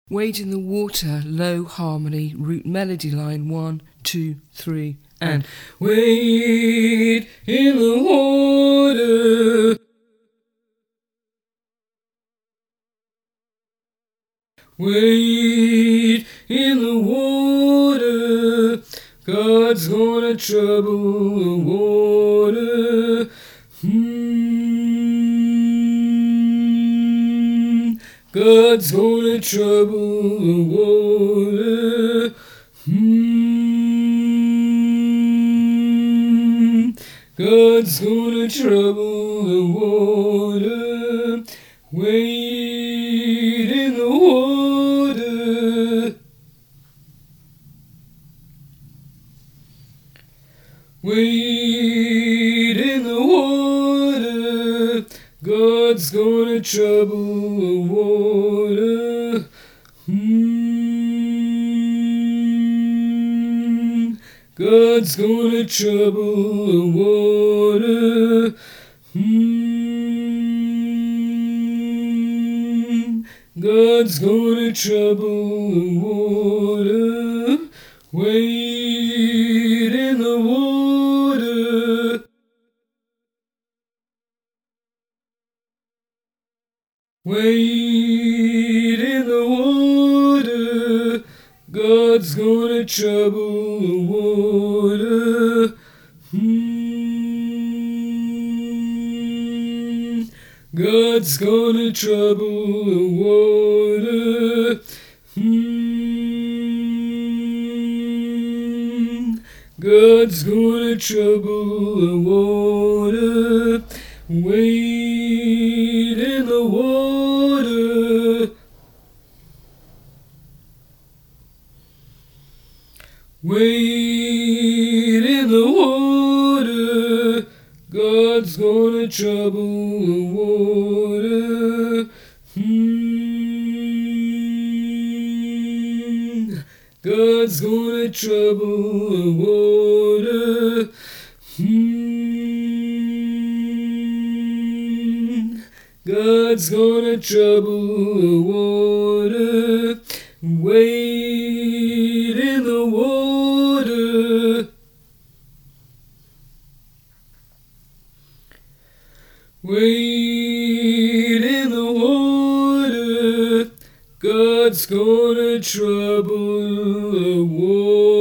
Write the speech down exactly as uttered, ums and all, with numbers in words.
Wade in the water, low harmony, root melody line, one, two, three, and wade in the water. Wade in the water, God's gonna trouble the water. Hmm. God's gonna trouble the water. Hmm. God's gonna trouble the water. Wade in the water. Wade in the water, God's gonna trouble the water. Hmm. God's gonna trouble the water. Hmm. God's gonna trouble the water. Wade in the water. Wade in the water, God's gonna trouble the water. Hmm. God's gonna trouble the water. Hmm. God's gonna trouble the water. Wade in the water. Wade in the water, God's gonna trouble the water. Hmm. God's gonna trouble the water. Hmm. God's gonna trouble the water. Wade in the water. Wade in the water, God's gonna trouble the water.